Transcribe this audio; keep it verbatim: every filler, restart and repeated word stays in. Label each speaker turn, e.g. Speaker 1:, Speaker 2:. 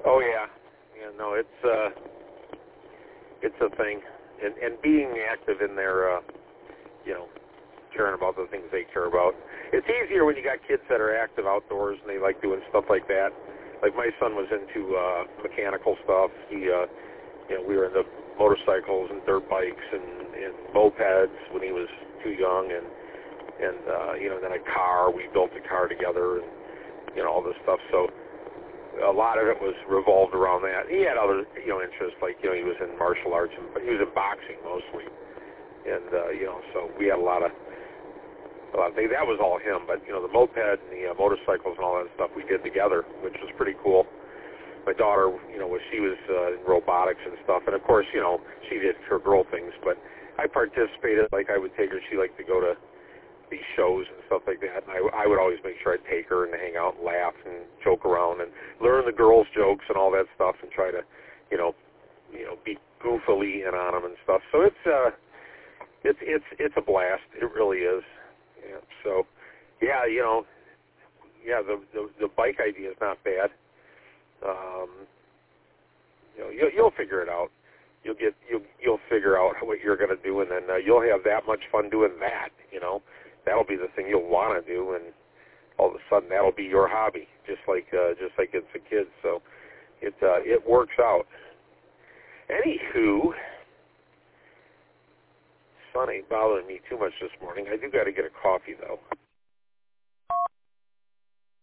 Speaker 1: Oh yeah, yeah. No, it's uh, it's a thing, and and being active in their, uh, you know, caring about the things they care about. It's easier when you got kids that are active outdoors and they like doing stuff like that. Like my son was into uh, mechanical stuff. He, uh, you know, we were into motorcycles and dirt bikes and, and mopeds when he was too young, and and uh, you know, then a car. We built a car together, and you know, all this stuff. So a lot of it was revolved around that. He had other, you know, interests, like, you know, he was in martial arts, and, but he was in boxing mostly, and uh, you know, so we had a lot of. Uh, they, that was all him, but, you know, the moped and the uh, motorcycles and all that stuff we did together, which was pretty cool. My daughter, you know, was, she was uh, in robotics and stuff, and, of course, you know, she did her girl things, but I participated. Like, I would take her. She liked to go to these shows and stuff like that, and I, I would always make sure I'd take her and hang out and laugh and joke around and learn the girls' jokes and all that stuff and try to, you know, you know, be goofily in on them and stuff. So it's, uh, it's, it's, it's a blast. It really is. Yeah, so, yeah, you know, yeah, the, the the bike idea is not bad. Um, you know, you'll, you'll figure it out. You'll get you'll you'll figure out what you're going to do, and then uh, you'll have that much fun doing that. You know, that'll be the thing you'll want to do, and all of a sudden that'll be your hobby, just like uh, just like it's a kid. So it uh, it works out. Anywho. Sun ain't bothering me too much this morning. I do got to get a coffee, though.